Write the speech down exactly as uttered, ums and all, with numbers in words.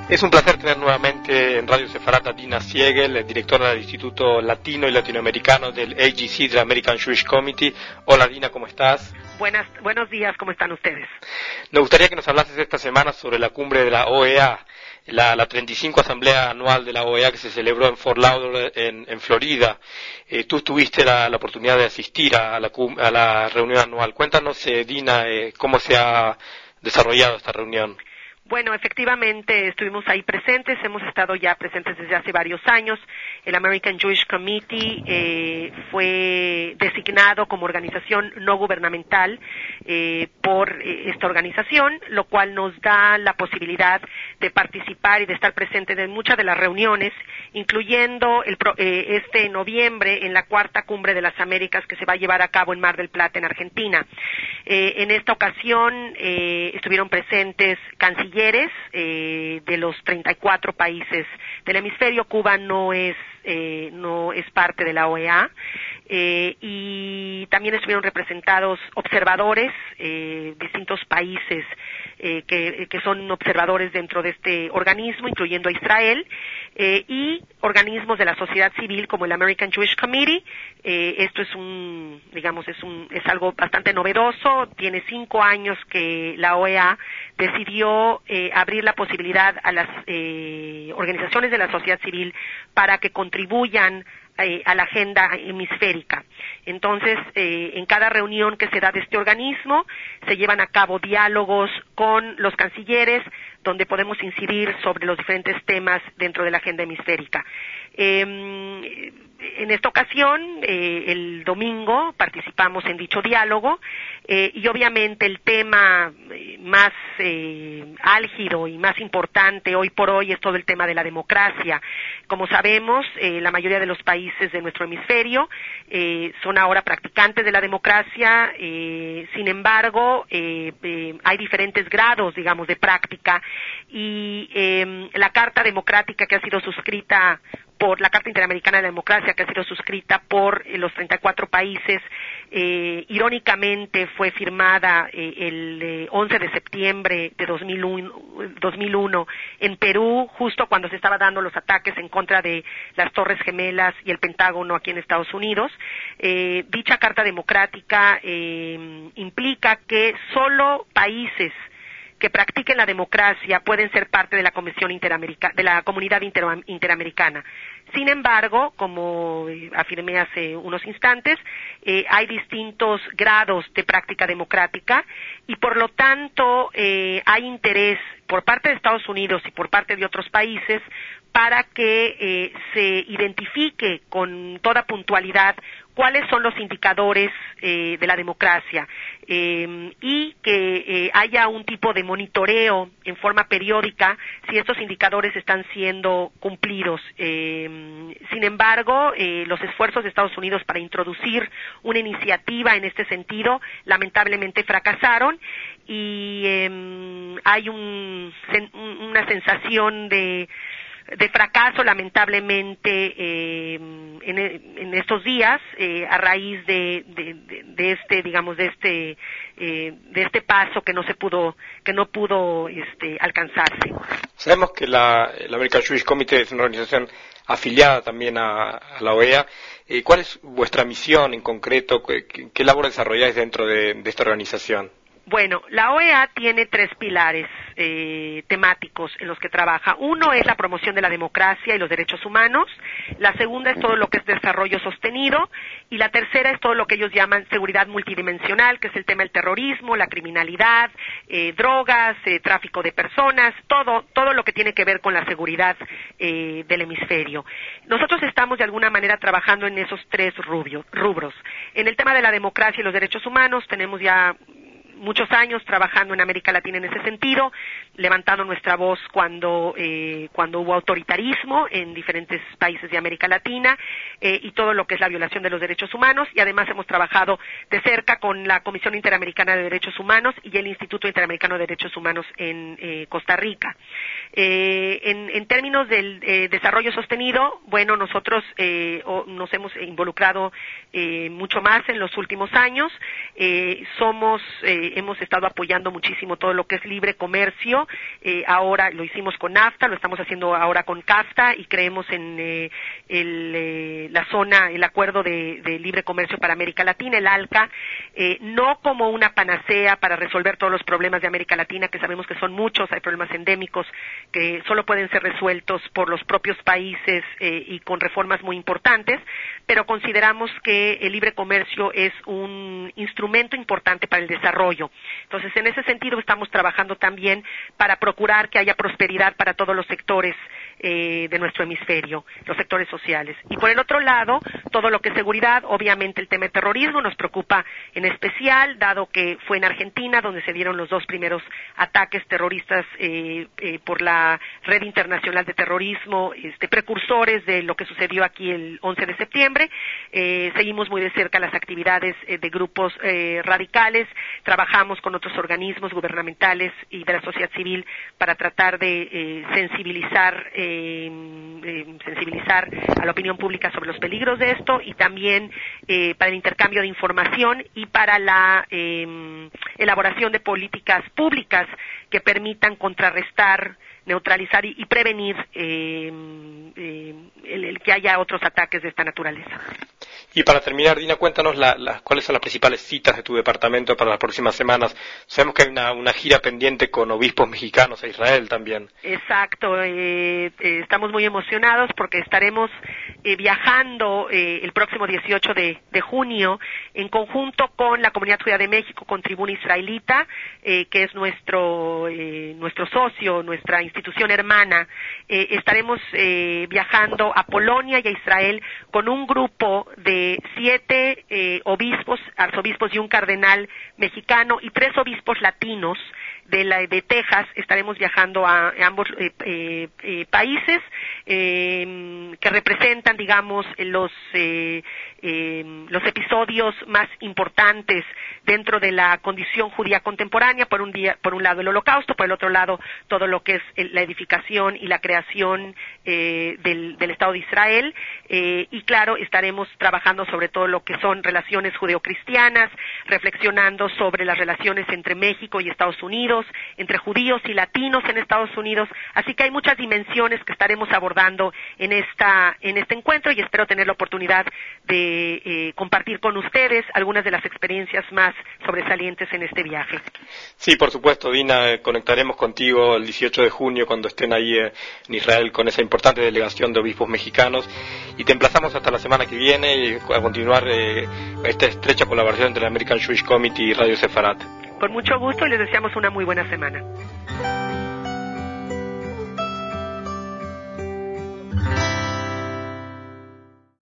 Es un placer tener nuevamente en Radio Sefarat a Dina Siegel, directora del Instituto Latino y Latinoamericano del A G C, del American Jewish Committee. Hola Dina, ¿cómo estás? Buenas, buenos días, ¿cómo están ustedes? Nos gustaría que nos hablases esta semana sobre la cumbre de la O E A, la, la treinta y cinco Asamblea Anual de la O E A que se celebró en Fort Lauderdale, en, en Florida. Eh, tú tuviste la, la oportunidad de asistir a la, a la reunión anual. Cuéntanos, eh, Dina, eh, cómo se ha desarrollado esta reunión. Bueno, efectivamente estuvimos ahí presentes, hemos estado ya presentes desde hace varios años. El American Jewish Committee eh, fue designado como organización no gubernamental eh, por eh, esta organización, lo cual nos da la posibilidad de participar y de estar presentes en muchas de las reuniones, incluyendo el, eh, este noviembre en la cuarta cumbre de las Américas que se va a llevar a cabo en Mar del Plata, en Argentina. Eh, en esta ocasión eh, estuvieron presentes cancilleres Eh, de los treinta y cuatro países del hemisferio. Cuba no es eh, no es parte de la O E A eh, y también estuvieron representados observadores, eh, distintos países eh, que, que son observadores dentro de este organismo, incluyendo a Israel, eh, y organismos de la sociedad civil como el American Jewish Committee. Eh, esto es un, digamos, es un, es algo bastante novedoso. Tiene cinco años que la O E A decidió eh, abrir la posibilidad a las eh, organizaciones de la sociedad civil para que contribuyan eh, a la agenda hemisférica. Entonces, eh, en cada reunión que se da de este organismo, se llevan a cabo diálogos con los cancilleres, donde podemos incidir sobre los diferentes temas dentro de la agenda hemisférica. Eh, en esta ocasión, eh, el domingo, participamos en dicho diálogo eh, y obviamente el tema eh, más eh, álgido y más importante hoy por hoy es todo el tema de la democracia. Como sabemos, eh, la mayoría de los países de nuestro hemisferio eh, son ahora practicantes de la democracia, eh, sin embargo, eh, eh, hay diferentes grados, digamos, de práctica y eh, la Carta Democrática que ha sido suscrita por la Carta Interamericana de Democracia, que ha sido suscrita por eh, los treinta y cuatro países, eh, irónicamente fue firmada eh, el eh, once de septiembre de dos mil uno en Perú, justo cuando se estaban dando los ataques en contra de las Torres Gemelas y el Pentágono aquí en Estados Unidos. Eh, dicha Carta Democrática eh, implica que solo países que practiquen la democracia pueden ser parte de la Comisión Interamerica, de la Comunidad Inter- Interamericana. Sin embargo, como afirmé hace unos instantes, eh, hay distintos grados de práctica democrática y por lo tanto eh, hay interés por parte de Estados Unidos y por parte de otros países para que eh, se identifique con toda puntualidad cuáles son los indicadores eh, de la democracia eh, y que eh, haya un tipo de monitoreo en forma periódica si estos indicadores están siendo cumplidos. Eh, sin embargo, eh, los esfuerzos de Estados Unidos para introducir una iniciativa en este sentido lamentablemente fracasaron y eh, hay un, una sensación de de fracaso lamentablemente eh, en, en estos días eh, a raíz de, de, de, de este digamos de este eh, de este paso que no se pudo que no pudo este alcanzarse. Sabemos que la el American Jewish Committee es una organización afiliada también a, a la O E A. Eh, ¿Cuál es vuestra misión en concreto? ¿Qué, qué labor desarrolláis dentro de, de esta organización? Bueno, la O E A tiene tres pilares eh, temáticos en los que trabaja. Uno es la promoción de la democracia y los derechos humanos, la segunda es todo lo que es desarrollo sostenido y la tercera es todo lo que ellos llaman seguridad multidimensional, que es el tema del terrorismo, la criminalidad, eh, drogas, eh, tráfico de personas, todo, todo lo que tiene que ver con la seguridad eh, del hemisferio. Nosotros estamos de alguna manera trabajando en esos tres rubio, rubros. En el tema de la democracia y los derechos humanos tenemos ya muchos años trabajando en América Latina en ese sentido, levantando nuestra voz cuando eh, cuando hubo autoritarismo en diferentes países de América Latina eh, y todo lo que es la violación de los derechos humanos, y además hemos trabajado de cerca con la Comisión Interamericana de Derechos Humanos y el Instituto Interamericano de Derechos Humanos en eh, Costa Rica. Eh, en, en términos del eh, desarrollo sostenido, bueno, nosotros eh, o, nos hemos involucrado eh, mucho más en los últimos años Eh, somos, eh, hemos estado apoyando muchísimo todo lo que es libre comercio. Eh, ahora lo hicimos con NAFTA, lo estamos haciendo ahora con CAFTA y creemos en eh, el, eh, la zona, el acuerdo de, de libre comercio para América Latina, el ALCA, eh, no como una panacea para resolver todos los problemas de América Latina, que sabemos que son muchos, hay problemas endémicos que solo pueden ser resueltos por los propios países eh, y con reformas muy importantes, pero consideramos que el libre comercio es un instrumento importante para el desarrollo. Entonces, en ese sentido, estamos trabajando también para procurar que haya prosperidad para todos los sectores eh, de nuestro hemisferio, los sectores sociales. Y por el otro lado, todo lo que es seguridad, obviamente el tema de terrorismo nos preocupa en especial, dado que fue en Argentina donde se dieron los dos primeros ataques terroristas eh, eh, por la Red Internacional de Terrorismo, este, precursores de lo que sucedió aquí el once de septiembre. Eh, seguimos muy de cerca las actividades eh, de grupos eh, radicales, trabajamos con otros organismos gubernamentales y de la sociedad civil para tratar de eh, sensibilizar eh, eh, sensibilizar a la opinión pública sobre los peligros de esto y también eh, para el intercambio de información y para la eh, elaboración de políticas públicas que permitan contrarrestar, neutralizar y, y prevenir eh, eh, el, el que haya otros ataques de esta naturaleza. Y para terminar, Dina, cuéntanos la, la, cuáles son las principales citas de tu departamento para las próximas semanas. Sabemos que hay una, una gira pendiente con obispos mexicanos a Israel también. Exacto, eh, eh, estamos muy emocionados porque estaremos eh, viajando eh, el próximo dieciocho de, de junio en conjunto con la Comunidad Judía de México, con Tribuna Israelita, eh, que es nuestro, eh, nuestro socio, nuestra institución hermana. Eh, estaremos eh, viajando a Polonia y a Israel con un grupo de siete eh, obispos, arzobispos y un cardenal mexicano y tres obispos latinos de la de Texas. Estaremos viajando a, a ambos eh, eh, eh, países eh, que representan, digamos, los eh, eh, los episodios más importantes dentro de la condición judía contemporánea. Por un día, por un lado el Holocausto, por el otro lado todo lo que es el, la edificación y la creación eh, del, del Estado de Israel. Eh, y claro, estaremos trabajando sobre todo lo que son relaciones judeocristianas, reflexionando sobre las relaciones entre México y Estados Unidos, entre judíos y latinos en Estados Unidos, así que hay muchas dimensiones que estaremos abordando en esta en este encuentro y espero tener la oportunidad de eh, compartir con ustedes algunas de las experiencias más sobresalientes en este viaje. Sí, por supuesto, Dina, eh, conectaremos contigo el dieciocho de junio cuando estén ahí eh, en Israel con esa importante delegación de obispos mexicanos y te emplazamos hasta la semana que viene y a continuar eh, esta estrecha colaboración entre la American Jewish Committee y Radio Sefarat. Con mucho gusto y les deseamos una muy buena semana.